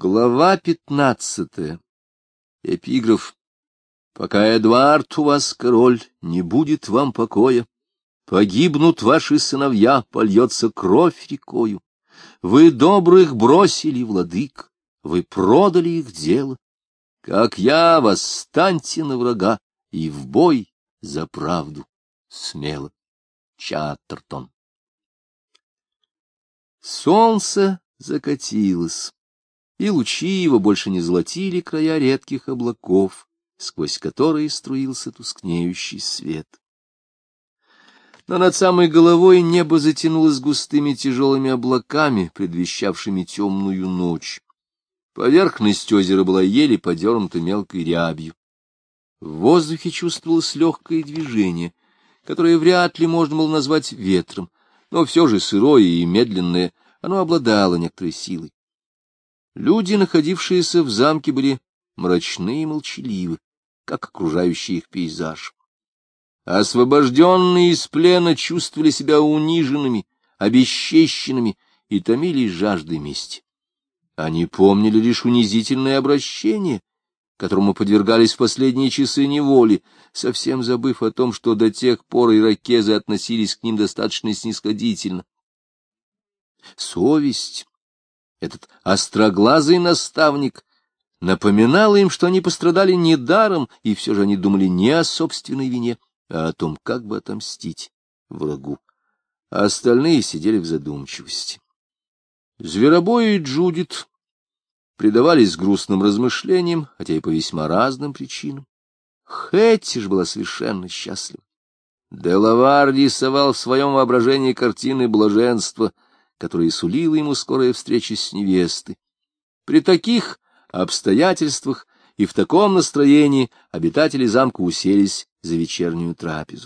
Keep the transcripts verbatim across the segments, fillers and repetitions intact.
Глава пятнадцатая. Эпиграф. «Пока Эдуард у вас король, не будет вам покоя. Погибнут ваши сыновья, польется кровь рекою. Вы добрых бросили, владык, вы продали их дело. Как я, восстаньте на врага, и в бой за правду смело». Чаттертон. Солнце закатилось, и лучи его больше не золотили края редких облаков, сквозь которые струился тускнеющий свет. Но над самой головой небо затянулось густыми тяжелыми облаками, предвещавшими темную ночь. Поверхность озера была еле подернута мелкой рябью. В воздухе чувствовалось легкое движение, которое вряд ли можно было назвать ветром, но все же сырое и медленное оно обладало некоторой силой. Люди, находившиеся в замке, были мрачны и молчаливы, как окружающий их пейзаж. Освобожденные из плена чувствовали себя униженными, обесчещенными и томились жаждой мести. Они помнили лишь унизительное обращение, которому подвергались в последние часы неволи, совсем забыв о том, что до тех пор иракезы относились к ним достаточно снисходительно. Совесть, этот остроглазый наставник, напоминала им, что они пострадали недаром, и все же они думали не о собственной вине, а о том, как бы отомстить врагу. А остальные сидели в задумчивости. Зверобой и Джудит предавались грустным размышлениям, хотя и по весьма разным причинам. Хэтти ж была совершенно счастлива. Делавар рисовал в своем воображении картины блаженства, которые сулила ему скорая встреча с невестой. При таких обстоятельствах и в таком настроении обитатели замка уселись за вечернюю трапезу.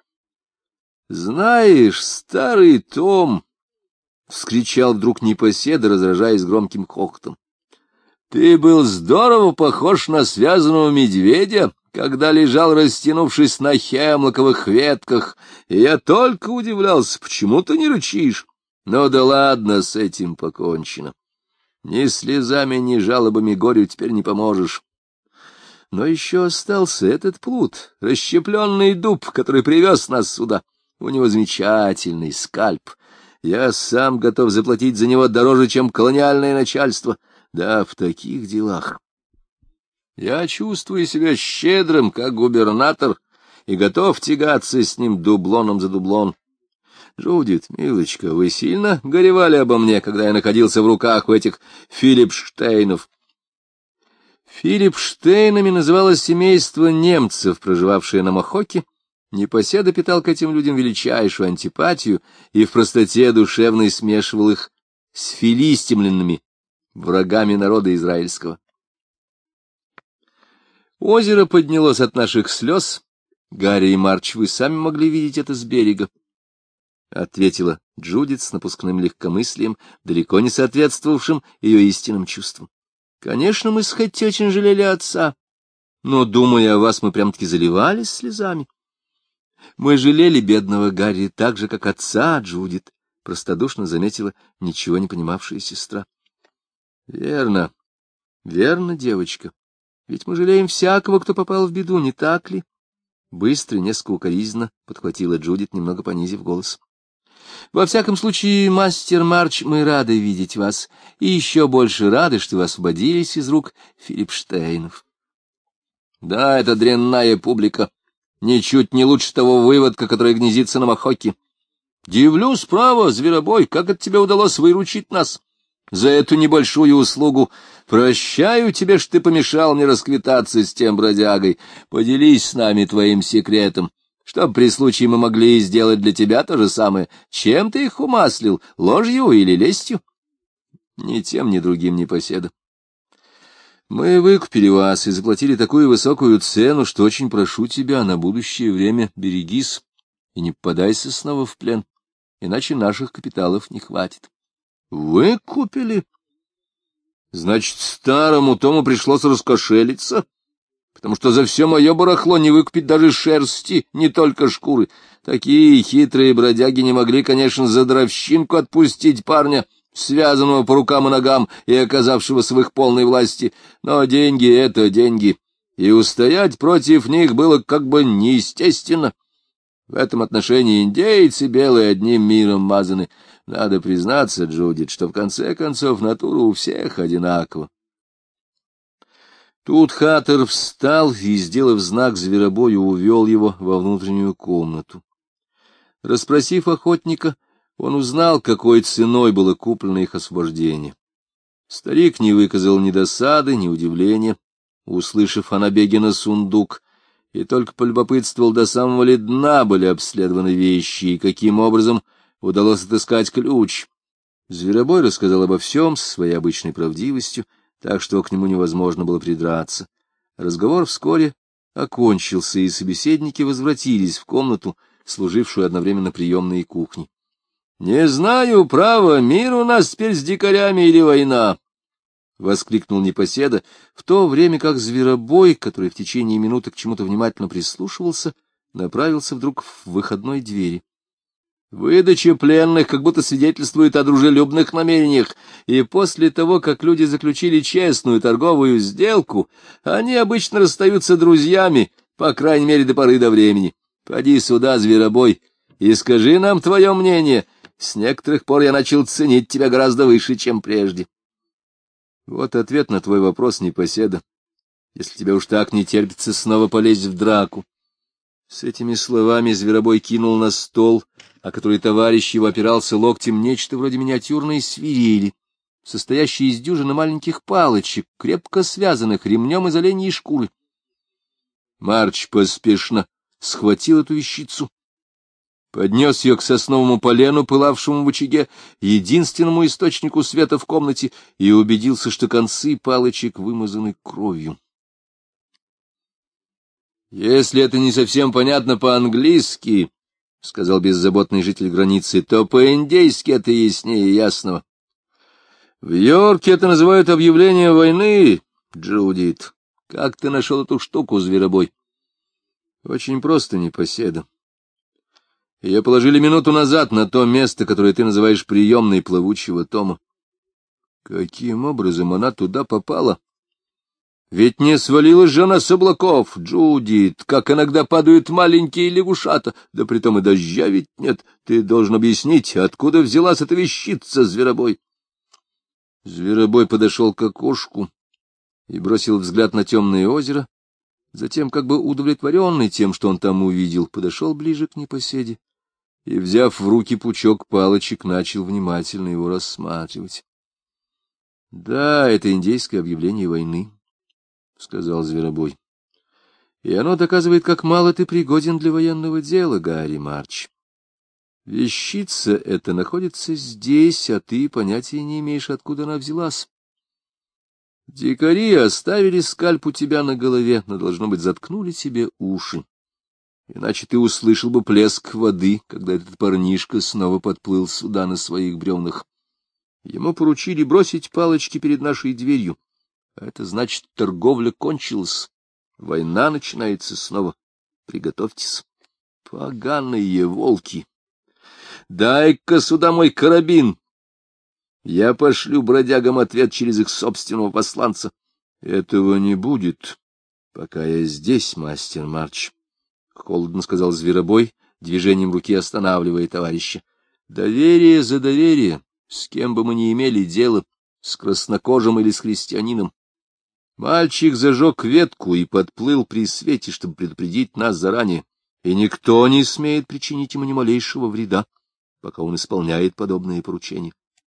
— Знаешь, старый Том, — вскричал вдруг непоседа, разражаясь громким хохотом, — ты был здорово похож на связанного медведя, когда лежал, растянувшись на хемлоковых ветках, и я только удивлялся, почему ты не рычишь. Ну да ладно, с этим покончено. Ни слезами, ни жалобами горю теперь не поможешь. Но еще остался этот плут, расщепленный дуб, который привез нас сюда. У него замечательный скальп. Я сам готов заплатить за него дороже, чем колониальное начальство. Да, в таких делах. Я чувствую себя щедрым, как губернатор, и готов тягаться с ним дублоном за дублон. Джудит, милочка, вы сильно горевали обо мне, когда я находился в руках у этих Филипштейнов? Филипштейнами называлось семейство немцев, проживавшее на Мохоке. Непоседа питал к этим людям величайшую антипатию и в простоте душевной смешивал их с филистимлянами, врагами народа израильского. Озеро поднялось от наших слез. Гарри и Марч, вы сами могли видеть это с берега, — ответила Джудит с напускным легкомыслием, далеко не соответствовавшим ее истинным чувствам. — Конечно, мы с Хэтти очень жалели отца, но, думая о вас, мы прям-таки заливались слезами. — Мы жалели бедного Гарри так же, как отца, Джудит, — простодушно заметила ничего не понимавшая сестра. — Верно, верно, девочка, ведь мы жалеем всякого, кто попал в беду, не так ли? Быстро, несколько укоризненно подхватила Джудит, немного понизив голос. — Во всяком случае, мастер Марч, мы рады видеть вас, и еще больше рады, что вы освободились из рук Филипштейнов. — Да, это дрянная публика, ничуть не лучше того выводка, который гнездится на Мохоке. Дивлюсь, право, зверобой, как это тебе удалось выручить нас? За эту небольшую услугу прощаю тебе, что ты помешал мне расквитаться с тем бродягой. Поделись с нами твоим секретом, чтобы при случае мы могли сделать для тебя то же самое. Чем ты их умаслил, ложью или лестью? Ни тем, ни другим непоседа. Мы выкупили вас и заплатили такую высокую цену, что очень прошу тебя на будущее время берегись и не попадайся снова в плен, иначе наших капиталов не хватит. Выкупили? Значит, старому Тому пришлось раскошелиться, потому что за все мое барахло не выкупить даже шерсти, не только шкуры. Такие хитрые бродяги не могли, конечно, за дровщинку отпустить парня, связанного по рукам и ногам и оказавшегося в их полной власти, но деньги — это деньги, и устоять против них было как бы неестественно. В этом отношении индейцы белые одним миром мазаны. Надо признаться, Джудит, что в конце концов натура у всех одинакова. Тут Хаттер встал и, сделав знак зверобою, увел его во внутреннюю комнату. Расспросив охотника, он узнал, какой ценой было куплено их освобождение. Старик не выказал ни досады, ни удивления, услышав о набеге на сундук, и только полюбопытствовал, до самого ли дна были обследованы вещи и каким образом удалось отыскать ключ. Зверобой рассказал обо всем с своей обычной правдивостью, так что к нему невозможно было придраться. Разговор вскоре окончился, и собеседники возвратились в комнату, служившую одновременно приемной и кухней. — Не знаю, право, мир у нас теперь с дикарями или война, — воскликнул непоседа, в то время как зверобой, который в течение минуты к чему-то внимательно прислушивался, направился вдруг в выходной двери. Выдача пленных как будто свидетельствует о дружелюбных намерениях, и после того, как люди заключили честную торговую сделку, они обычно расстаются друзьями, по крайней мере, до поры до времени. Поди сюда, зверобой, и скажи нам твое мнение. С некоторых пор я начал ценить тебя гораздо выше, чем прежде. Вот ответ на твой вопрос, непоседа, если тебе уж так не терпится снова полезть в драку. С этими словами зверобой кинул на стол, о который товарищ его опирался локтем, нечто вроде миниатюрной свирели, состоящей из дюжины маленьких палочек, крепко связанных ремнем из оленьей шкуры. Марч поспешно схватил эту вещицу, поднес ее к сосновому полену, пылавшему в очаге, единственному источнику света в комнате, и убедился, что концы палочек вымазаны кровью. — Если это не совсем понятно по-английски, — сказал беззаботный житель границы, — то по-индейски это яснее ясного. В Йорке это называют объявление войны, Джудит. Как ты нашел эту штуку, зверобой? — Очень просто, непоседа. Ее положили минуту назад на то место, которое ты называешь приемной плавучего тома. Каким образом она туда попала? Ведь не свалилась же она с облаков, Джудит, как иногда падают маленькие лягушата, да притом и дождя ведь нет. Ты должен объяснить, откуда взялась эта вещица, зверобой. Зверобой подошел к окошку и бросил взгляд на темное озеро, затем, как бы удовлетворенный тем, что он там увидел, подошел ближе к непоседе и, взяв в руки пучок палочек, начал внимательно его рассматривать. — Да, это индейское объявление войны, — сказал зверобой. — И оно доказывает, как мало ты пригоден для военного дела, Гарри Марч. Вещица эта находится здесь, а ты понятия не имеешь, откуда она взялась. Дикари оставили скальп у тебя на голове, но, должно быть, заткнули тебе уши. Иначе ты услышал бы плеск воды, когда этот парнишка снова подплыл сюда на своих бревнах. Ему поручили бросить палочки перед нашей дверью. Это значит, торговля кончилась. Война начинается снова. Приготовьтесь. Поганые волки! Дай-ка сюда мой карабин. Я пошлю бродягам ответ через их собственного посланца. Этого не будет, пока я здесь, мастер Марч. — холодно сказал зверобой, движением руки останавливая товарища. — Доверие за доверие, с кем бы мы ни имели дело, с краснокожим или с христианином. Мальчик зажег ветку и подплыл при свете, чтобы предупредить нас заранее, и никто не смеет причинить ему ни малейшего вреда, пока он исполняет подобные поручения.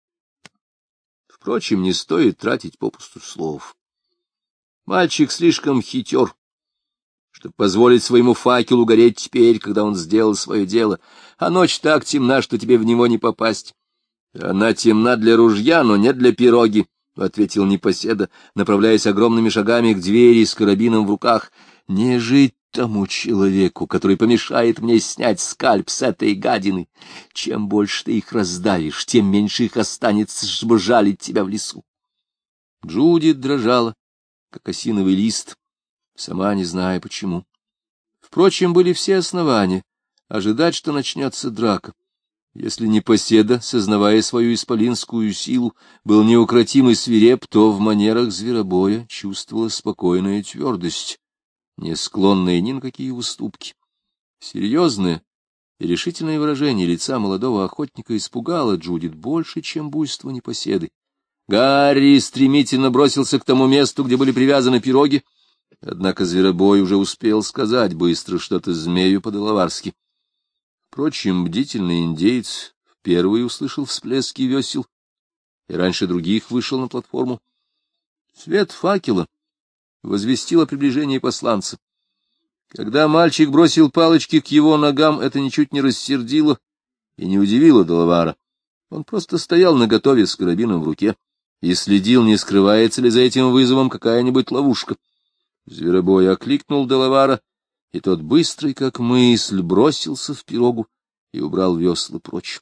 Впрочем, не стоит тратить попусту слов. Мальчик слишком хитер, чтобы позволить своему факелу гореть теперь, когда он сделал свое дело, а ночь так темна, что тебе в него не попасть. Она темна для ружья, но не для пироги, — ответил непоседа, направляясь огромными шагами к двери с карабином в руках. — Не жить тому человеку, который помешает мне снять скальп с этой гадины. Чем больше ты их раздавишь, тем меньше их останется, чтобы жалить тебя в лесу. Джудит дрожала, как осиновый лист, сама не зная почему. Впрочем, были все основания ожидать, что начнется драка. Если непоседа, сознавая свою исполинскую силу, был неукротим и свиреп, то в манерах зверобоя чувствовалась спокойная твердость, не склонная ни на какие уступки. Серьезное и решительное выражение лица молодого охотника испугало Джудит больше, чем буйство непоседы. Гарри стремительно бросился к тому месту, где были привязаны пироги, однако зверобой уже успел сказать быстро что-то змею по-делаварски. Впрочем, бдительный индеец первый услышал всплески весел и раньше других вышел на платформу. Свет факела возвестил о приближении посланца. Когда мальчик бросил палочки к его ногам, это ничуть не рассердило и не удивило Делавара. Он просто стоял наготове с карабином в руке и следил, не скрывается ли за этим вызовом какая-нибудь ловушка. Зверобой окликнул Делавара, и тот, быстрый как мысль, бросился в пирогу и убрал весла прочь.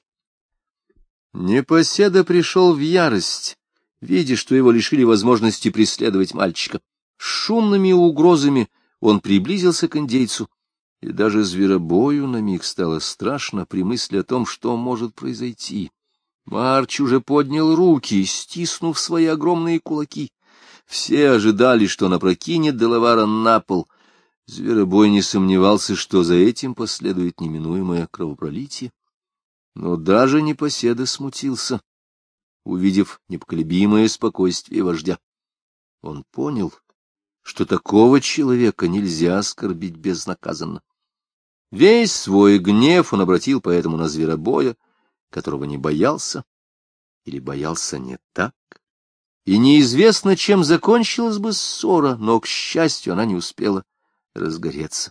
Непоседа пришел в ярость, видя, что его лишили возможности преследовать мальчика. С шумными угрозами он приблизился к индейцу, и даже зверобою на миг стало страшно при мысли о том, что может произойти. Марч уже поднял руки, стиснув свои огромные кулаки. Все ожидали, что он опрокинет Делавара на пол. Зверобой не сомневался, что за этим последует неминуемое кровопролитие. Но даже непоседа смутился, увидев непоколебимое спокойствие вождя. Он понял, что такого человека нельзя оскорбить безнаказанно. Весь свой гнев он обратил поэтому на зверобоя, которого не боялся или боялся не так. И неизвестно, чем закончилась бы ссора, но, к счастью, она не успела разгореться.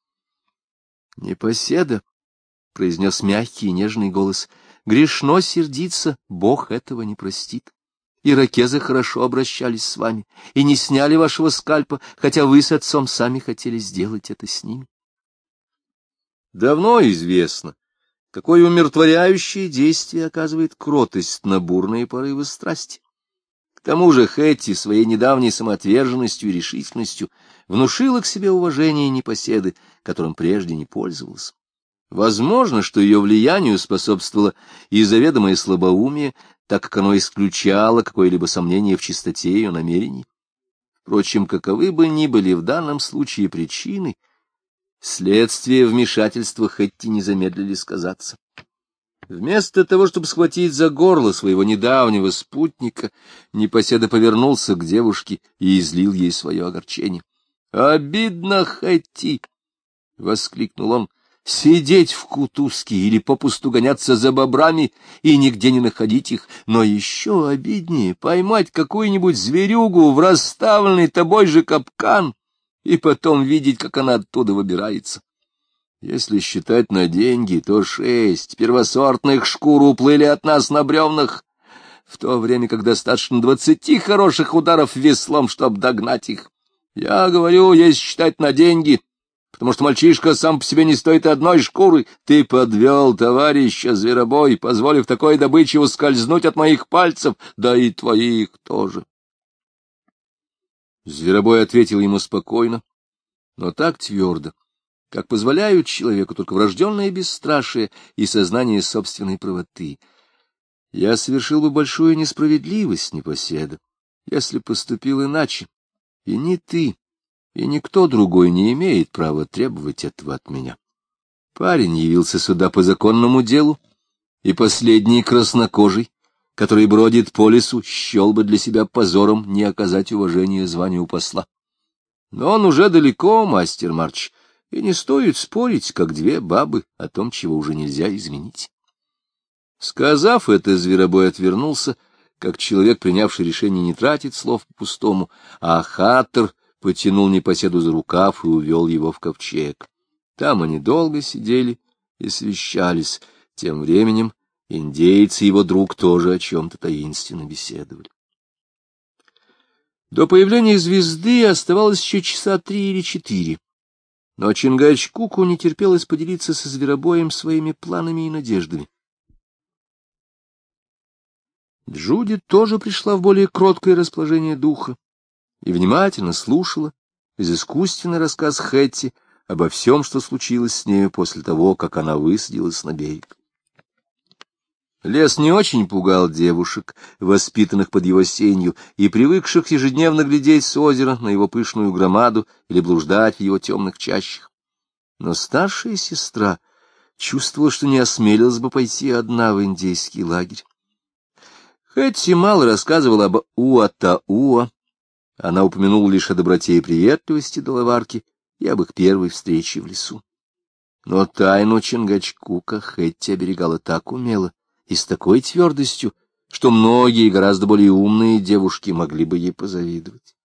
— Непоседа, — произнес мягкий и нежный голос, — грешно сердиться, Бог этого не простит. Иракезы хорошо обращались с вами и не сняли вашего скальпа, хотя вы с отцом сами хотели сделать это с ними. Давно известно, какое умиротворяющее действие оказывает кротость на бурные порывы страсти. К тому же Хэтти своей недавней самоотверженностью и решительностью внушила к себе уважение непоседы, которым прежде не пользовалась. Возможно, что ее влиянию способствовало и заведомое слабоумие, так как оно исключало какое-либо сомнение в чистоте ее намерений. Впрочем, каковы бы ни были в данном случае причины, следствие вмешательства Хэтти не замедлили сказаться. Вместо того, чтобы схватить за горло своего недавнего спутника, непоседа повернулся к девушке и излил ей свое огорчение. — Обидно, Хэтти! — воскликнул он. — Сидеть в кутузке или попусту гоняться за бобрами и нигде не находить их, но еще обиднее поймать какую-нибудь зверюгу в расставленный тобой же капкан и потом видеть, как она оттуда выбирается. Если считать на деньги, то шесть первосортных шкур уплыли от нас на бревнах, в то время как достаточно двадцати хороших ударов веслом, чтобы догнать их. Я говорю, если считать на деньги, потому что мальчишка сам по себе не стоит одной шкуры. Ты подвел товарища зверобой, позволив такой добыче ускользнуть от моих пальцев, да и твоих тоже. Зверобой ответил ему спокойно, но так твердо, как позволяют человеку только врожденное бесстрашие и сознание собственной правоты. Я совершил бы большую несправедливость, непоседа, если поступил иначе, и ни ты, и никто другой не имеет права требовать этого от меня. Парень явился сюда по законному делу, и последний краснокожий, который бродит по лесу, счел бы для себя позором не оказать уважения званию посла. Но он уже далеко, мастер Марч, и не стоит спорить, как две бабы, о том, чего уже нельзя изменить. Сказав это, зверобой отвернулся, как человек, принявший решение не тратить слов по-пустому, а Хаттер потянул непоседу за рукав и увел его в ковчег. Там они долго сидели и совещались. Тем временем индейец и его друг тоже о чем-то таинственно беседовали. До появления звезды оставалось еще часа три или четыре. Но Чингачгуку не терпелось поделиться со зверобоем своими планами и надеждами. Джудит тоже пришла в более кроткое расположение духа и внимательно слушала безыскусственный рассказ Хэтти обо всем, что случилось с нею после того, как она высадилась на берег. Лес не очень пугал девушек, воспитанных под его сенью и привыкших ежедневно глядеть с озера на его пышную громаду или блуждать в его темных чащах. Но старшая сестра чувствовала, что не осмелилась бы пойти одна в индейский лагерь. Хэтти мало рассказывала об Уа-Та-Уа, она упомянула лишь о доброте и приветливости Делаварки и об их первой встрече в лесу. Но тайну Чингачгука Хэтти оберегала так умело и с такой твердостью, что многие гораздо более умные девушки могли бы ей позавидовать.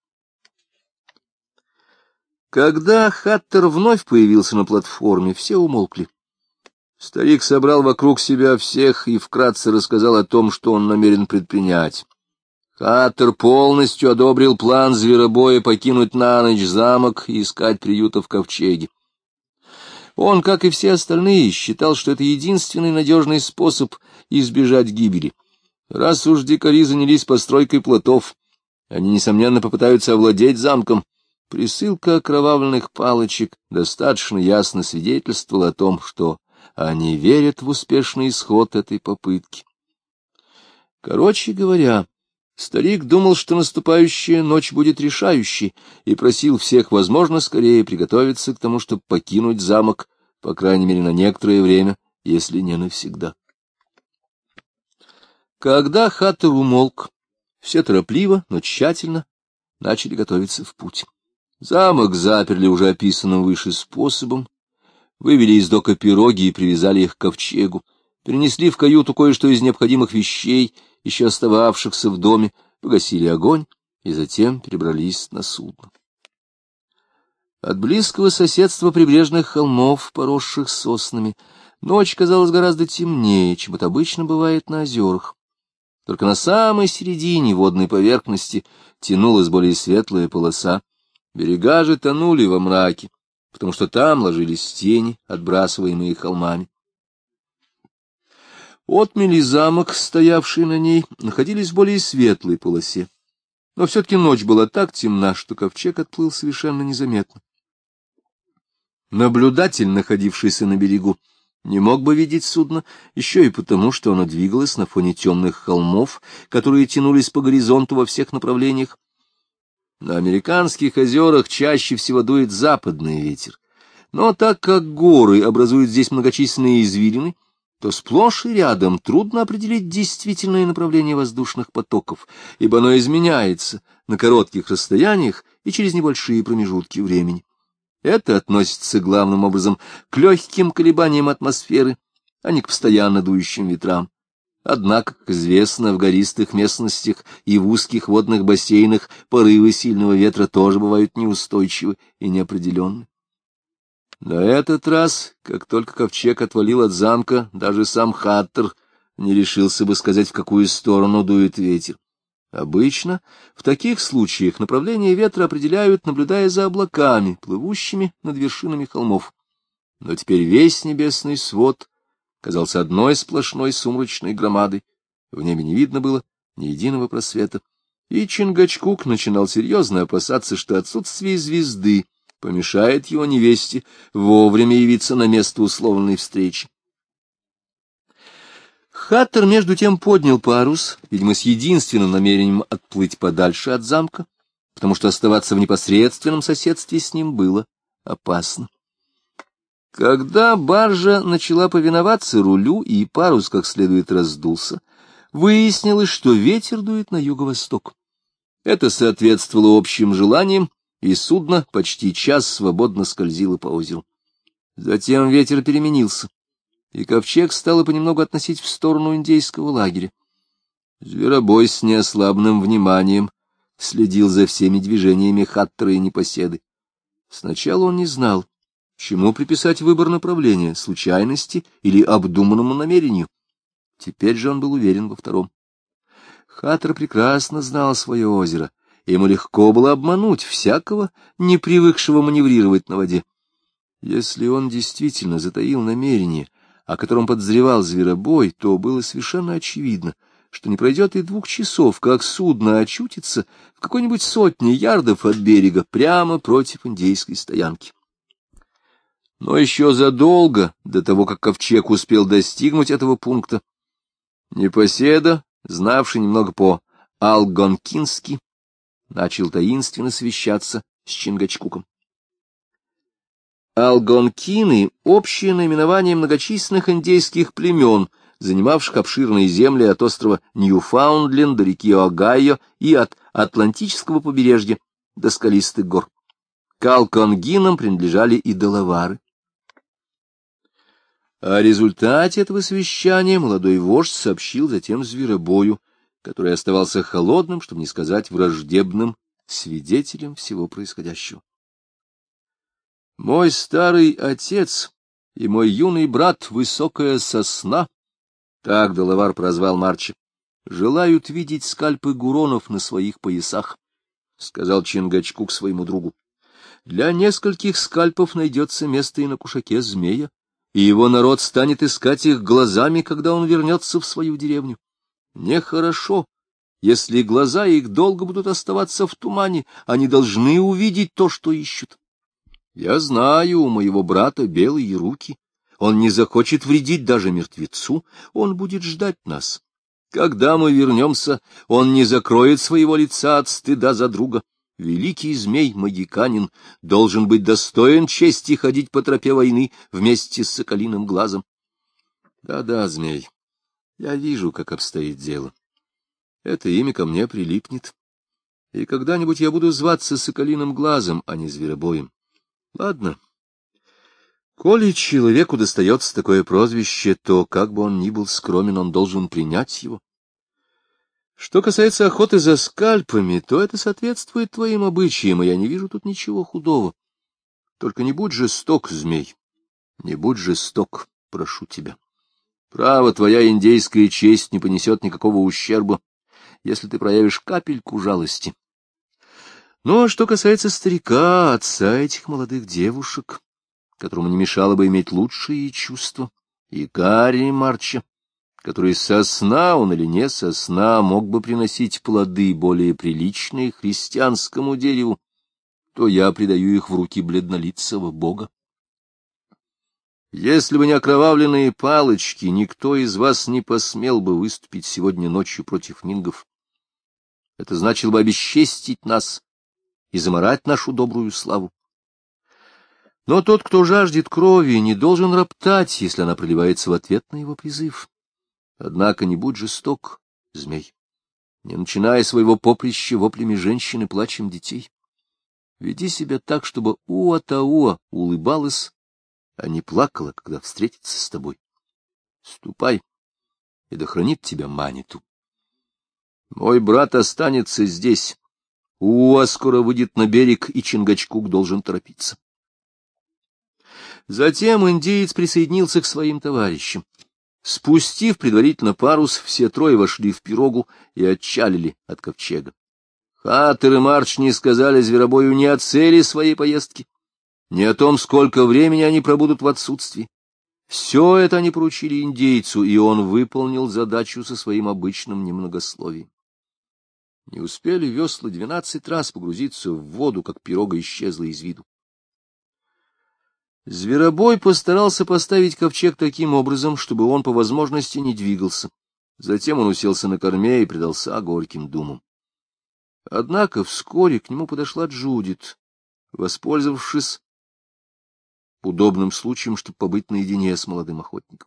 Когда Хаттер вновь появился на платформе, все умолкли. Старик собрал вокруг себя всех и вкратце рассказал о том, что он намерен предпринять. Хаттер полностью одобрил план зверобоя покинуть на ночь замок и искать приюта в ковчеге. Он, как и все остальные, считал, что это единственный надежный способ избежать гибели. Раз уж дикари занялись постройкой плотов, они, несомненно, попытаются овладеть замком. Присылка окровавленных палочек достаточно ясно свидетельствовала о том, что они верят в успешный исход этой попытки. Короче говоря, старик думал, что наступающая ночь будет решающей, и просил всех, возможно, скорее приготовиться к тому, чтобы покинуть замок, по крайней мере, на некоторое время, если не навсегда. Когда Хаттер умолк, все торопливо, но тщательно начали готовиться в путь. Замок заперли уже описанным выше способом, вывели из дока пироги и привязали их к ковчегу, перенесли в каюту кое-что из необходимых вещей, еще остававшихся в доме, погасили огонь и затем перебрались на судно. От близкого соседства прибрежных холмов, поросших соснами, ночь казалась гораздо темнее, чем это обычно бывает на озерах. Только на самой середине водной поверхности тянулась более светлая полоса. Берега же тонули во мраке, потому что там ложились тени, отбрасываемые холмами. Отмель и замок, стоявший на ней, находились в более светлой полосе. Но все-таки ночь была так темна, что ковчег отплыл совершенно незаметно. Наблюдатель, находившийся на берегу, не мог бы видеть судно еще и потому, что оно двигалось на фоне темных холмов, которые тянулись по горизонту во всех направлениях. На американских озерах чаще всего дует западный ветер, но так как горы образуют здесь многочисленные извилины, то сплошь и рядом трудно определить действительное направление воздушных потоков, ибо оно изменяется на коротких расстояниях и через небольшие промежутки времени. Это относится главным образом к легким колебаниям атмосферы, а не к постоянно дующим ветрам. Однако, как известно, в гористых местностях и в узких водных бассейнах порывы сильного ветра тоже бывают неустойчивы и неопределенны. На этот раз, как только ковчег отвалил от замка, даже сам Хаттер не решился бы сказать, в какую сторону дует ветер. Обычно в таких случаях направление ветра определяют, наблюдая за облаками, плывущими над вершинами холмов. Но теперь весь небесный свод казался одной сплошной сумрачной громадой, в небе не видно было ни единого просвета, и Чингачгук начинал серьезно опасаться, что отсутствие звезды помешает его невесте вовремя явиться на место условленной встречи. Хаттер между тем поднял парус, видимо, с единственным намерением отплыть подальше от замка, потому что оставаться в непосредственном соседстве с ним было опасно. Когда баржа начала повиноваться рулю и парус как следует раздулся, выяснилось, что ветер дует на юго-восток. Это соответствовало общим желаниям, и судно почти час свободно скользило по озеру. Затем ветер переменился, и ковчег стало понемногу относить в сторону индейского лагеря. Зверобой с неослабным вниманием следил за всеми движениями Хаттера и непоседы. Сначала он не знал, чему приписать выбор направления, случайности или обдуманному намерению. Теперь же он был уверен во втором. Хаттер прекрасно знал свое озеро, и ему легко было обмануть всякого, не привыкшего маневрировать на воде. Если он действительно затаил намерение, о котором подозревал зверобой, то было совершенно очевидно, что не пройдет и двух часов, как судно очутится в какой-нибудь сотне ярдов от берега прямо против индейской стоянки. Но еще задолго до того, как ковчег успел достигнуть этого пункта, Непоседа, знавший немного по-алгонкински, начал таинственно совещаться с Чингачгуком. Алгонкины — общее наименование многочисленных индейских племен, занимавших обширные земли от острова Ньюфаундленд до реки Огайо и от Атлантического побережья до скалистых гор. К алгонкинам принадлежали и делавары. О результате этого совещания молодой вождь сообщил затем зверобою, который оставался холодным, чтобы не сказать враждебным, свидетелем всего происходящего. Мой старый отец и мой юный брат Высокая Сосна, так делавар прозвал Марча, желают видеть скальпы гуронов на своих поясах, — сказал Чингачгук своему другу. Для нескольких скальпов найдется место и на кушаке змея, и его народ станет искать их глазами, когда он вернется в свою деревню. Нехорошо, если глаза их долго будут оставаться в тумане, они должны увидеть то, что ищут. Я знаю, у моего брата белые руки. Он не захочет вредить даже мертвецу, он будет ждать нас. Когда мы вернемся, он не закроет своего лица от стыда за друга. Великий змей-магиканин должен быть достоин чести ходить по тропе войны вместе с соколиным глазом. Да-да, змей, я вижу, как обстоит дело. Это имя ко мне прилипнет, и когда-нибудь я буду зваться соколиным глазом, а не зверобоем. Ладно. Коли человеку достается такое прозвище, то, как бы он ни был скромен, он должен принять его. Что касается охоты за скальпами, то это соответствует твоим обычаям, и я не вижу тут ничего худого. Только не будь жесток, змей, не будь жесток, прошу тебя. Право, твоя индейская честь не понесет никакого ущерба, если ты проявишь капельку жалости. Ну, а что касается старика, отца этих молодых девушек, которому не мешало бы иметь лучшие чувства, и Гарри Марча, который со сна, он или не со сна, мог бы приносить плоды более приличные христианскому дереву, то я предаю их в руки бледнолицего бога. Если бы не окровавленные палочки, никто из вас не посмел бы выступить сегодня ночью против мингов. Это значило бы обесчестить нас и замарать нашу добрую славу. Но тот, кто жаждет крови, не должен роптать, если она проливается в ответ на его призыв. Однако не будь жесток, змей, не начиная своего поприща воплями женщин и плачем детей. Веди себя так, чтобы Уа-Тауа улыбалась, а не плакала, когда встретится с тобой. Ступай, и да хранит тебя Маниту. Мой брат останется здесь. Уа скоро выйдет на берег, и Чингачгук должен торопиться. Затем индеец присоединился к своим товарищам. Спустив предварительно парус, все трое вошли в пирогу и отчалили от ковчега. Хаттер и Марч не сказали зверобою ни о цели своей поездки, ни о том, сколько времени они пробудут в отсутствии. Все это они поручили индейцу, и он выполнил задачу со своим обычным немногословием. Не успели весла двенадцать раз погрузиться в воду, как пирога исчезла из виду. Зверобой постарался поставить ковчег таким образом, чтобы он по возможности не двигался. Затем он уселся на корме и предался горьким думам. Однако вскоре к нему подошла Джудит, воспользовавшись удобным случаем, чтобы побыть наедине с молодым охотником.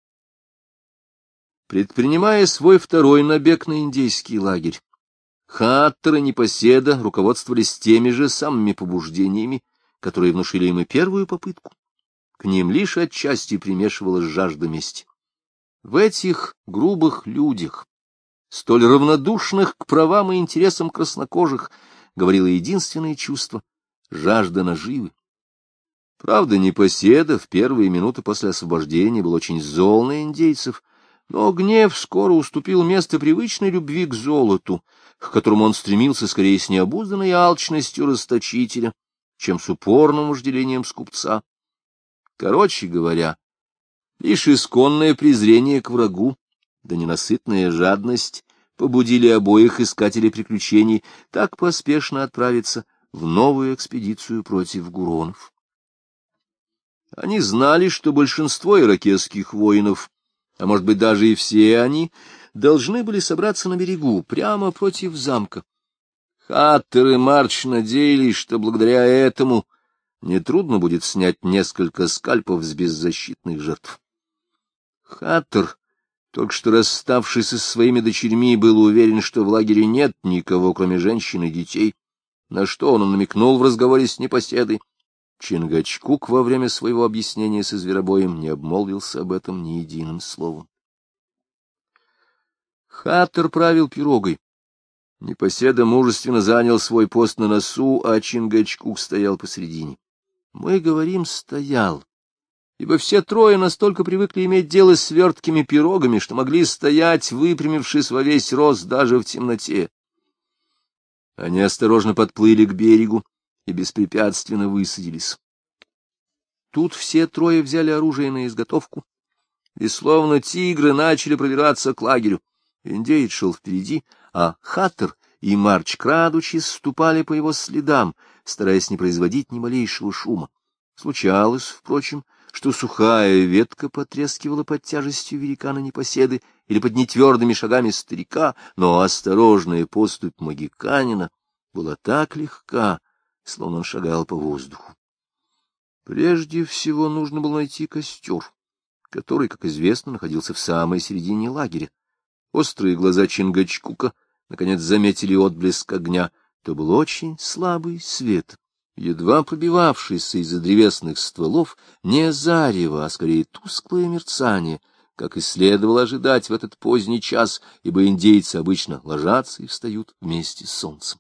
Предпринимая свой второй набег на индейский лагерь, Хаттер и Непоседа руководствовались теми же самыми побуждениями, которые внушили им и первую попытку. К ним лишь отчасти примешивалась жажда мести. В этих грубых людях, столь равнодушных к правам и интересам краснокожих, говорило единственное чувство — жажда наживы. Правда, Непоседа в первые минуты после освобождения был очень зол на индейцев, но гнев скоро уступил место привычной любви к золоту, к которому он стремился скорее с необузданной алчностью расточителя, чем с упорным вожделением скупца. Короче говоря, лишь исконное презрение к врагу, да ненасытная жадность побудили обоих искателей приключений так поспешно отправиться в новую экспедицию против гуронов. Они знали, что большинство иракезских воинов а может быть даже и все они, должны были собраться на берегу, прямо против замка. Хаттер и Марч надеялись, что благодаря этому нетрудно будет снять несколько скальпов с беззащитных жертв. Хаттер, только что расставшись со своими дочерьми, был уверен, что в лагере нет никого, кроме женщин и детей, на что он намекнул в разговоре с непоседой. Чингачгук во время своего объяснения со зверобоем не обмолвился об этом ни единым словом. Хаттер правил пирогой. Непоседа мужественно занял свой пост на носу, а Чингачгук стоял посредине. Мы говорим «стоял», ибо все трое настолько привыкли иметь дело с верткими пирогами, что могли стоять, выпрямившись во весь рост даже в темноте. Они осторожно подплыли к берегу и беспрепятственно высадились. Тут все трое взяли оружие на изготовку и, словно тигры, начали пробираться к лагерю. Индеец шел впереди, а Хаттер и Марч, крадучись, ступали по его следам, стараясь не производить ни малейшего шума. Случалось, впрочем, что сухая ветка потрескивала под тяжестью великана-непоседы или под нетвердыми шагами старика, но осторожная поступь магиканина была так легка, словно он шагал по воздуху. Прежде всего нужно было найти костер, который, как известно, находился в самой середине лагеря. Острые глаза Чингачгука наконец заметили отблеск огня. То был очень слабый свет, едва пробивавшийся из-за древесных стволов, не зарево, а скорее тусклое мерцание, как и следовало ожидать в этот поздний час, ибо индейцы обычно ложатся и встают вместе с солнцем.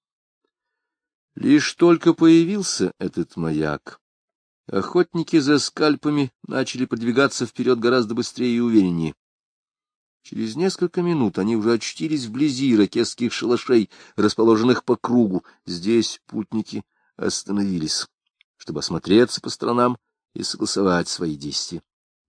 Лишь только появился этот маяк, охотники за скальпами начали продвигаться вперед гораздо быстрее и увереннее. Через несколько минут они уже очутились вблизи ирокезских шалашей, расположенных по кругу. Здесь путники остановились, чтобы осмотреться по сторонам и согласовать свои действия.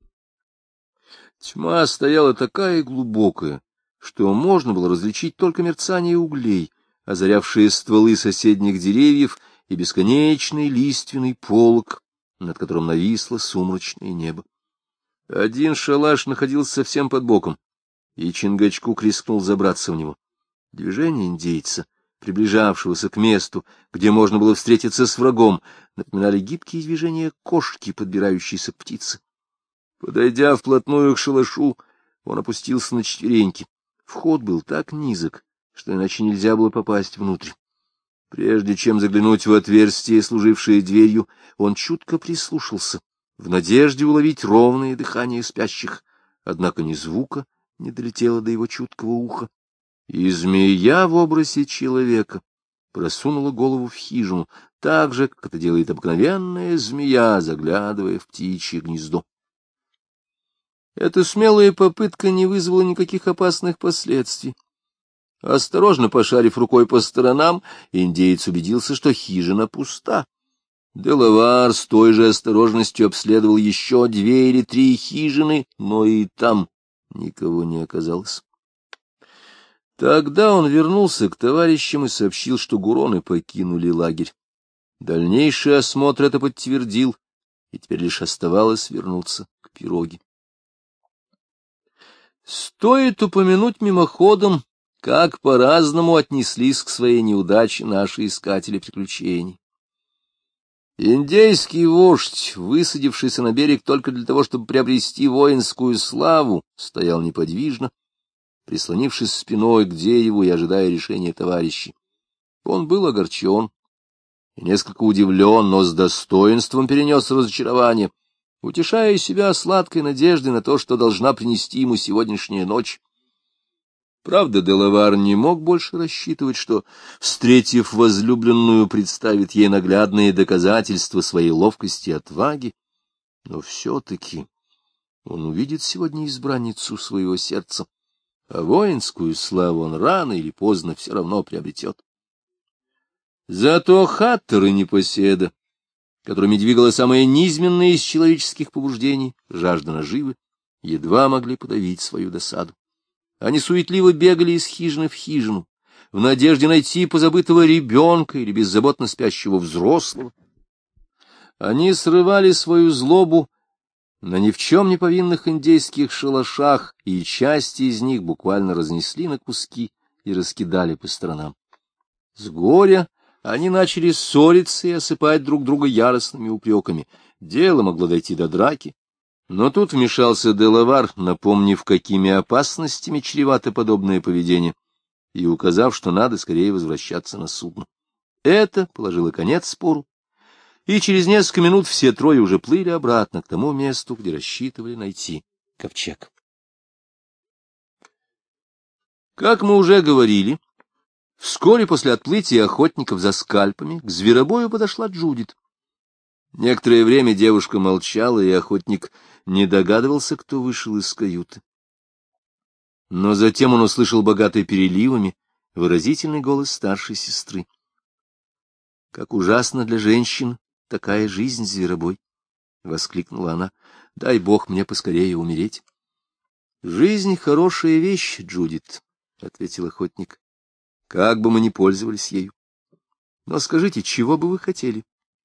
Тьма стояла такая глубокая, что можно было различить только мерцание углей, озарявшие стволы соседних деревьев, и бесконечный лиственный полог, над которым нависло сумрачное небо. Один шалаш находился совсем под боком, и Чингачгук рискнул забраться в него. Движения индейца, приближавшегося к месту, где можно было встретиться с врагом, напоминали гибкие движения кошки, подбирающейся к птице. Подойдя вплотную к шалашу, он опустился на четвереньки. Вход был так низок, что иначе нельзя было попасть внутрь. Прежде чем заглянуть в отверстие, служившее дверью, он чутко прислушался, в надежде уловить ровное дыхание спящих, однако ни звука не долетело до его чуткого уха. И змея в образе человека просунула голову в хижину, так же, как это делает обыкновенная змея, заглядывая в птичье гнездо. Эта смелая попытка не вызвала никаких опасных последствий. Осторожно пошарив рукой по сторонам, индеец убедился, что хижина пуста. Делавар с той же осторожностью обследовал еще две или три хижины, но и там никого не оказалось. Тогда он вернулся к товарищам и сообщил, что гуроны покинули лагерь. Дальнейший осмотр это подтвердил, и теперь лишь оставалось вернуться к пироге. Стоит упомянуть мимоходом, как по-разному отнеслись к своей неудаче наши искатели приключений. Индейский вождь, высадившийся на берег только для того, чтобы приобрести воинскую славу, стоял неподвижно, прислонившись спиной к дереву и ожидая решения товарищей. Он был огорчен и несколько удивлен, но с достоинством перенес разочарование, утешая себя сладкой надеждой на то, что должна принести ему сегодняшняя ночь. Правда, Делавар не мог больше рассчитывать, что, встретив возлюбленную, представит ей наглядные доказательства своей ловкости и отваги, но все-таки он увидит сегодня избранницу своего сердца, а воинскую славу он рано или поздно все равно приобретет. Зато Хаттер и непоседа, которыми двигало самое низменное из человеческих побуждений, жажда наживы, едва могли подавить свою досаду. Они суетливо бегали из хижины в хижину, в надежде найти позабытого ребенка или беззаботно спящего взрослого. Они срывали свою злобу на ни в чем не повинных индейских шалашах, и части из них буквально разнесли на куски и раскидали по сторонам. С горя они начали ссориться и осыпать друг друга яростными упреками. Дело могло дойти до драки. Но тут вмешался Делавар, напомнив, какими опасностями чревато подобное поведение, и указав, что надо скорее возвращаться на судно. Это положило конец спору, и через несколько минут все трое уже плыли обратно к тому месту, где рассчитывали найти ковчег. Как мы уже говорили, вскоре после отплытия охотников за скальпами к зверобою подошла Джудит. Некоторое время девушка молчала, и охотник не догадывался, кто вышел из каюты. Но затем он услышал богатый переливами выразительный голос старшей сестры. — Как ужасно для женщин такая жизнь, зверобой! — воскликнула она. — Дай бог мне поскорее умереть. — Жизнь — хорошая вещь, Джудит, — ответил охотник. — Как бы мы ни пользовались ею. Но скажите, чего бы вы хотели?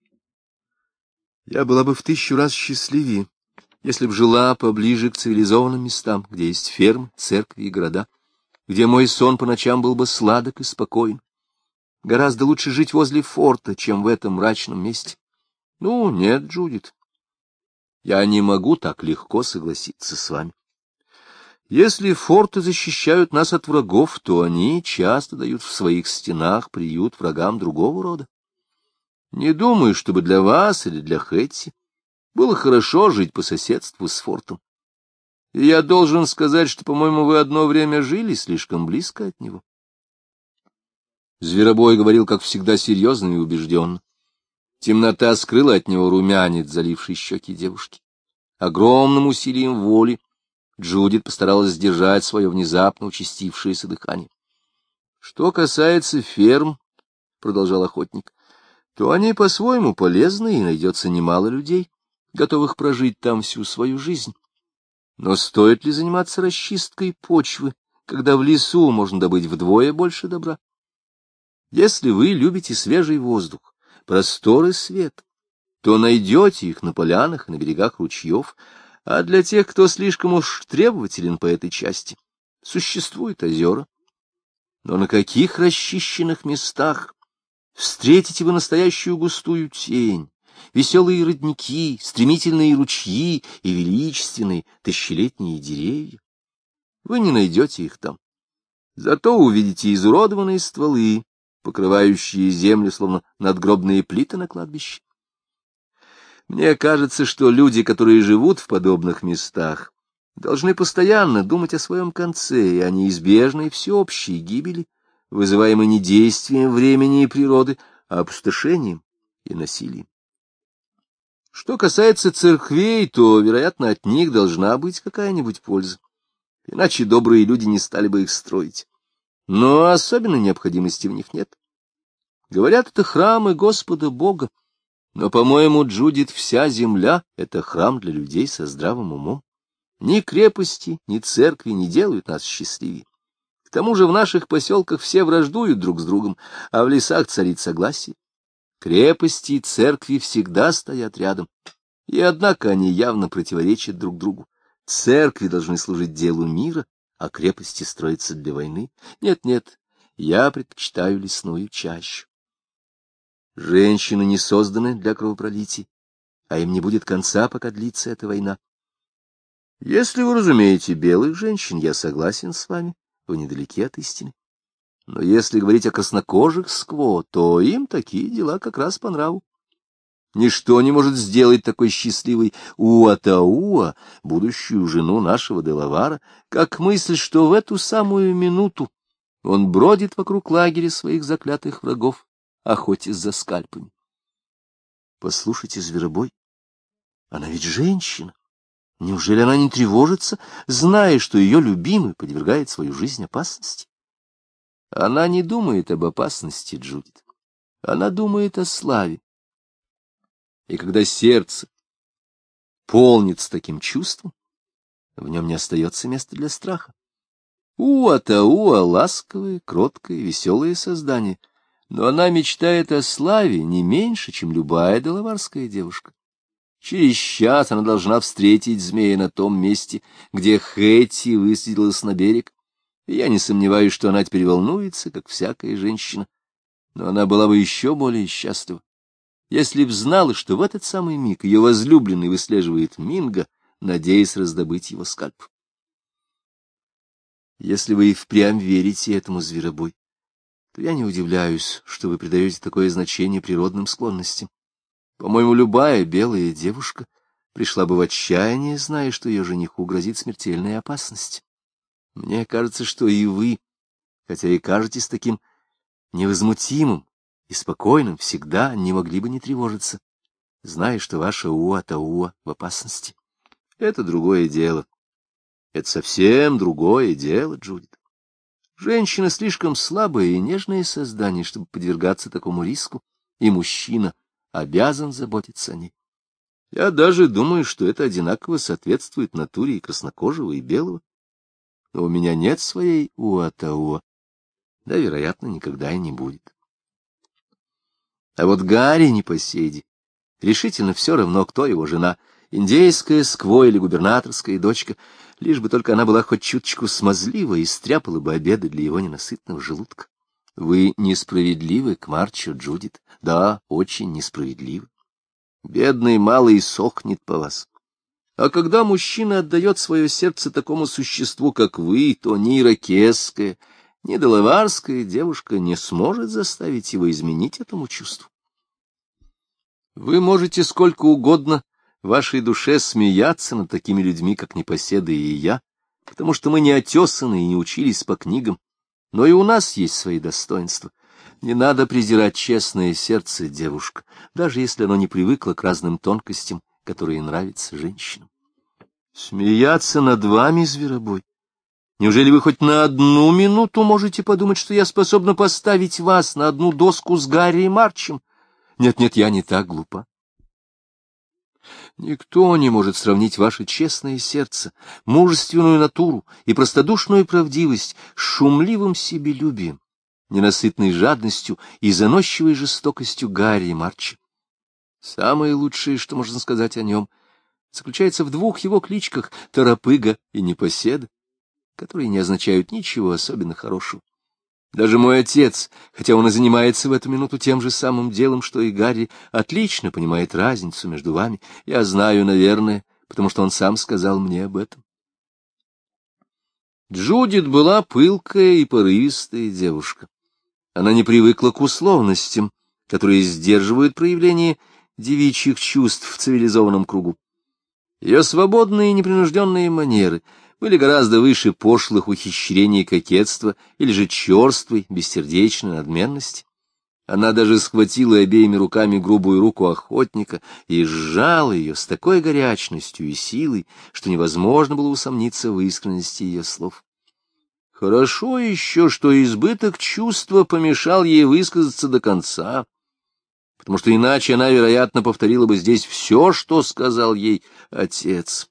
— Я была бы в тысячу раз счастливее, если б жила поближе к цивилизованным местам, где есть фермы, церкви и города, где мой сон по ночам был бы сладок и спокоен. Гораздо лучше жить возле форта, чем в этом мрачном месте. Ну, нет, Джудит, я не могу так легко согласиться с вами. Если форты защищают нас от врагов, то они часто дают в своих стенах приют врагам другого рода. Не думаю, чтобы для вас или для Хэтти было хорошо жить по соседству с фортом. И я должен сказать, что, по-моему, вы одно время жили слишком близко от него. Зверобой говорил, как всегда, серьезно и убежденно. Темнота скрыла от него румянец, заливший щеки девушки. Огромным усилием воли Джудит постаралась сдержать свое внезапно участившееся дыхание. — Что касается ферм, — продолжал охотник, — то они по-своему полезны, и найдется немало людей, готовых прожить там всю свою жизнь. Но стоит ли заниматься расчисткой почвы, когда в лесу можно добыть вдвое больше добра? Если вы любите свежий воздух, простор и свет, то найдете их на полянах и на берегах ручьев, а для тех, кто слишком уж требователен по этой части, существуют озера. Но на каких расчищенных местах встретите вы настоящую густую тень, веселые родники, стремительные ручьи и величественные тысячелетние деревья? Вы не найдете их там. Зато увидите изуродованные стволы, покрывающие землю, словно надгробные плиты на кладбище. Мне кажется, что люди, которые живут в подобных местах, должны постоянно думать о своем конце и о неизбежной всеобщей гибели, вызываемой не действием времени и природы, а опустошением и насилием. Что касается церквей, то, вероятно, от них должна быть какая-нибудь польза, иначе добрые люди не стали бы их строить. Но особенной необходимости в них нет. Говорят, это храмы Господа Бога, но, по-моему, Джудит, вся земля — это храм для людей со здравым умом. Ни крепости, ни церкви не делают нас счастливее. К тому же в наших поселках все враждуют друг с другом, а в лесах царит согласие. Крепости и церкви всегда стоят рядом, и однако они явно противоречат друг другу. Церкви должны служить делу мира, а крепости строятся для войны. Нет-нет, я предпочитаю лесную чащу. Женщины не созданы для кровопролитий, а им не будет конца, пока длится эта война. Если вы разумеете белых женщин, я согласен с вами, вы недалеки от истины. Но если говорить о краснокожих скво, то им такие дела как раз по нраву. Ничто не может сделать такой счастливой Уатауа, будущую жену нашего Делавара, как мысль, что в эту самую минуту он бродит вокруг лагеря своих заклятых врагов, охотясь за скальпами. Послушайте, зверобой, она ведь женщина. Неужели она не тревожится, зная, что ее любимый подвергает свою жизнь опасности? Она не думает об опасности, Джудит. Она думает о славе. И когда сердце полнится таким чувством, в нем не остается места для страха. Уа-Тауа — ласковое, кроткое, веселое создание, но она мечтает о славе не меньше, чем любая делаварская девушка. Через час она должна встретить змея на том месте, где Хэтти высадилась на берег, и я не сомневаюсь, что она теперь волнуется, как всякая женщина, но она была бы еще более счастлива, если б знала, что в этот самый миг ее возлюбленный выслеживает Минго, надеясь раздобыть его скальп. Если вы и впрямь верите этому, зверобой, то я не удивляюсь, что вы придаете такое значение природным склонностям. По-моему, любая белая девушка пришла бы в отчаяние, зная, что ее жениху грозит смертельная опасность. Мне кажется, что и вы, хотя и кажетесь таким невозмутимым и спокойным, всегда не могли бы не тревожиться, зная, что ваша Уа-Тауа в опасности. Это другое дело. Это совсем другое дело, Джудит. Женщина слишком слабое и нежное создание, чтобы подвергаться такому риску, и мужчина обязан заботиться о ней. Я даже думаю, что это одинаково соответствует натуре и краснокожего, и белого. Но у меня нет своей Уа-Тауа, да, вероятно, никогда и не будет. А вот Гарри непоседи. Решительно все равно, кто его жена, индейская скво или губернаторская дочка, лишь бы только она была хоть чуточку смазлива и стряпала бы обеды для его ненасытного желудка. Вы несправедливы к Марчу, Джудит, да, очень несправедливы. Бедный малый сохнет по вас. А когда мужчина отдает свое сердце такому существу, как вы, то ни ирокесская, ни делаварская девушка не сможет заставить его изменить этому чувству. Вы можете сколько угодно вашей душе смеяться над такими людьми, как непоседы и я, потому что мы не отесаны и не учились по книгам, но и у нас есть свои достоинства. Не надо презирать честное сердце, девушка, даже если оно не привыкло к разным тонкостям, которые нравятся женщинам. Смеяться над вами, зверобой? Неужели вы хоть на одну минуту можете подумать, что я способна поставить вас на одну доску с Гарри и Марчем? Нет-нет, я не так глупа. Никто не может сравнить ваше честное сердце, мужественную натуру и простодушную правдивость с шумливым себелюбием, ненасытной жадностью и заносчивой жестокостью Гарри и Марча. Самое лучшее, что можно сказать о нем, заключается в двух его кличках — Торопыга и Непоседа, которые не означают ничего особенно хорошего. Даже мой отец, хотя он и занимается в эту минуту тем же самым делом, что и Гарри, отлично понимает разницу между вами. Я знаю, наверное, потому что он сам сказал мне об этом. Джудит была пылкая и порывистая девушка. Она не привыкла к условностям, которые сдерживают проявление девичьих чувств в цивилизованном кругу. Ее свободные и непринужденные манеры были гораздо выше пошлых ухищрений и кокетства или же черствой, бессердечной надменности. Она даже схватила обеими руками грубую руку охотника и сжала ее с такой горячностью и силой, что невозможно было усомниться в искренности ее слов. Хорошо еще, что избыток чувства помешал ей высказаться до конца, потому что иначе она, вероятно, повторила бы здесь все, что сказал ей отец.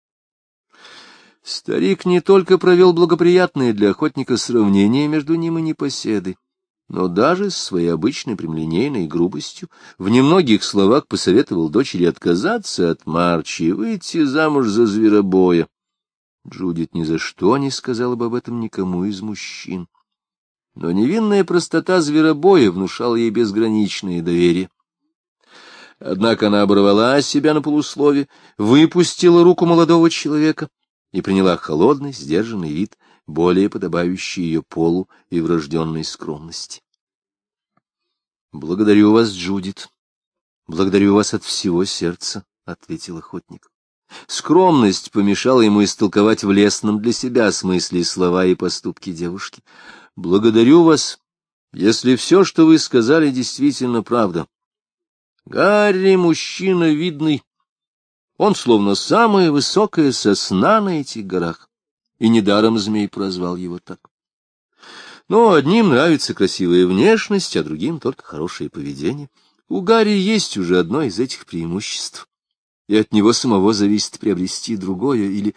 Старик не только провел благоприятное для охотника сравнение между ним и Непоседой, но даже с своей обычной прямолинейной грубостью в немногих словах посоветовал дочери отказаться от Марчи и выйти замуж за Зверобоя. Джудит ни за что не сказала бы об этом никому из мужчин. Но невинная простота Зверобоя внушала ей безграничное доверие. Однако она оборвала себя на полуслове, выпустила руку молодого человека и приняла холодный, сдержанный вид, более подобающий ее полу и врожденной скромности. — Благодарю вас, Джудит. Благодарю вас от всего сердца, — ответил охотник. Скромность помешала ему истолковать в лестном для себя смысле слова и поступки девушки. — Благодарю вас, если все, что вы сказали, действительно правда. Гарри — мужчина видный. Он словно самая высокая сосна на этих горах, и недаром змей прозвал его так. Но одним нравится красивая внешность, а другим только хорошее поведение. У Гарри есть уже одно из этих преимуществ, и от него самого зависит приобрести другое или...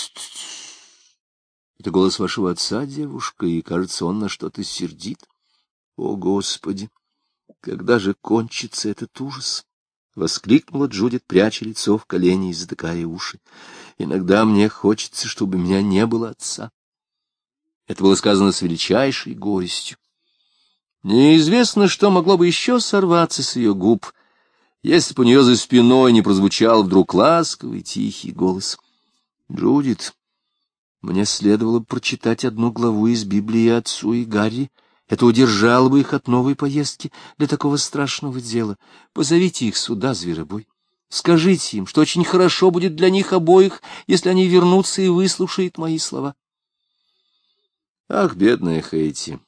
Это голос вашего отца, девушка, и, кажется, он на что-то сердит. О, Господи! Когда же кончится этот ужас? воскликнула Джудит, пряча лицо в колени и затыкая уши. «Иногда мне хочется, чтобы у меня не было отца». Это было сказано с величайшей горестью. Неизвестно, что могло бы еще сорваться с ее губ, если бы у нее за спиной не прозвучал вдруг ласковый тихий голос. «Джудит, мне следовало бы прочитать одну главу из Библии отцу и Гарри. Это удержало бы их от новой поездки для такого страшного дела. Позовите их сюда, зверобой. Скажите им, что очень хорошо будет для них обоих, если они вернутся и выслушают мои слова». Ах, бедная Хейти,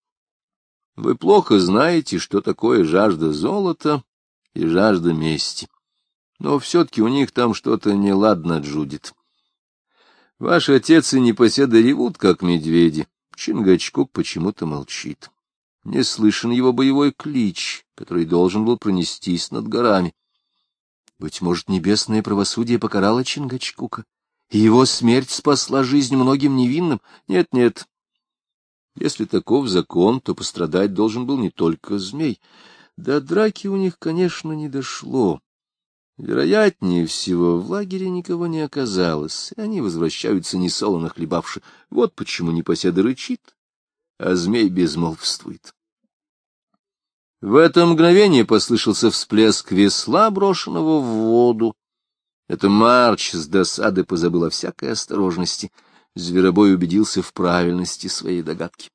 вы плохо знаете, что такое жажда золота и жажда мести. Но все-таки у них там что-то неладно, Джудит. Ваш отец и непоседа ревут, как медведи. Чингачгук почему-то молчит. Не слышен его боевой клич, который должен был пронестись над горами. Быть может, небесное правосудие покарало Чингачгука, и его смерть спасла жизнь многим невинным? Нет-нет. Если таков закон, то пострадать должен был не только змей. До драки у них, конечно, не дошло. Вероятнее всего, в лагере никого не оказалось, и они возвращаются несолоно хлебавши. Вот почему непоседа рычит, а змей безмолвствует. В это мгновение послышался всплеск весла, брошенного в воду. Это Марч с досады позабыл о всякой осторожности. Зверобой убедился в правильности своей догадки.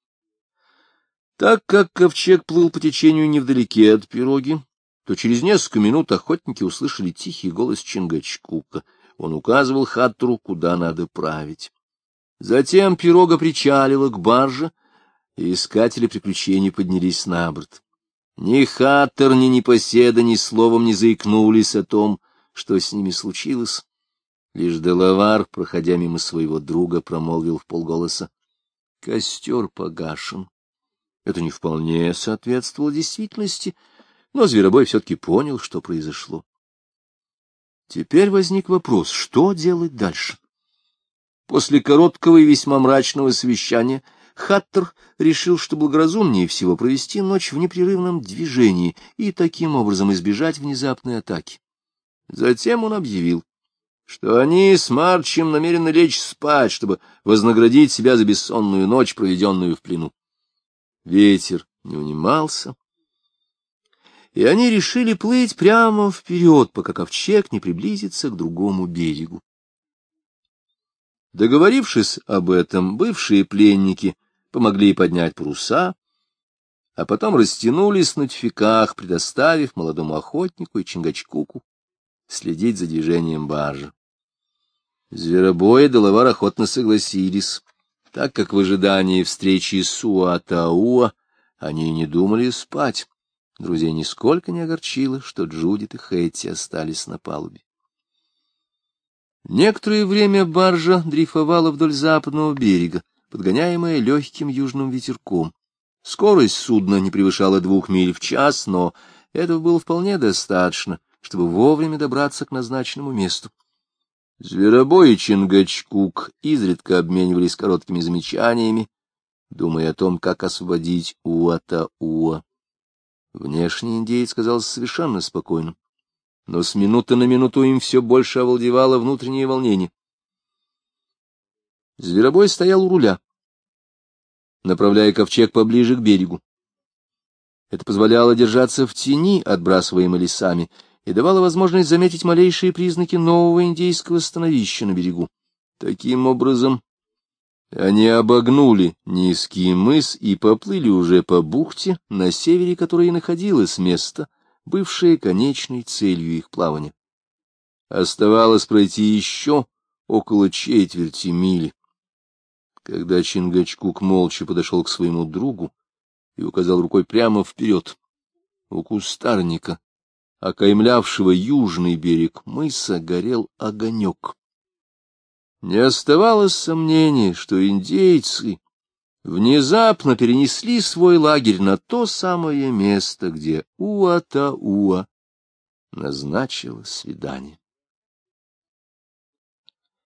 Так как ковчег плыл по течению невдалеке от пироги, то через несколько минут охотники услышали тихий голос Чингачгука. Он указывал Хаттеру, куда надо править. Затем пирога причалила к барже, и искатели приключений поднялись на борт. Ни Хаттер, ни непоседа ни словом не заикнулись о том, что с ними случилось. Лишь Делавар, проходя мимо своего друга, промолвил вполголоса: «Костер погашен». Это не вполне соответствовало действительности, но Зверобой все-таки понял, что произошло. Теперь возник вопрос, что делать дальше? После короткого и весьма мрачного совещания Хаттер решил, что благоразумнее всего провести ночь в непрерывном движении и таким образом избежать внезапной атаки. Затем он объявил, что они с Марчем намерены лечь спать, чтобы вознаградить себя за бессонную ночь, проведенную в плену. Ветер не унимался, и они решили плыть прямо вперед, пока ковчег не приблизится к другому берегу. Договорившись об этом, бывшие пленники помогли поднять паруса, а потом растянулись на тюфяках, предоставив молодому охотнику и Чингачгуку следить за движением баржи. Зверобой и Делавар охотно согласились, так как в ожидании встречи с Уатауа они не думали спать. Друзей нисколько не огорчило, что Джудит и Хэтти остались на палубе. Некоторое время баржа дрейфовала вдоль западного берега, подгоняемая легким южным ветерком. Скорость судна не превышала двух миль в час, но этого было вполне достаточно, чтобы вовремя добраться к назначенному месту. Зверобой и Чингачгук изредка обменивались короткими замечаниями, думая о том, как освободить Уатауа. Внешне индеец казался совершенно спокойным, но с минуты на минуту им все больше овладевало внутреннее волнение. Зверобой стоял у руля, направляя ковчег поближе к берегу. Это позволяло держаться в тени, отбрасываемой лесами, и давало возможность заметить малейшие признаки нового индейского становища на берегу. Таким образом, они обогнули низкий мыс и поплыли уже по бухте, на севере которой и находилось место, бывшее конечной целью их плавания. Оставалось пройти еще около четверти мили, когда Чингачгук молча подошел к своему другу и указал рукой прямо вперед. У кустарника, окаймлявшего южный берег мыса, горел огонек. Не оставалось сомнений, что индейцы внезапно перенесли свой лагерь на то самое место, где Уатауа назначила свидание.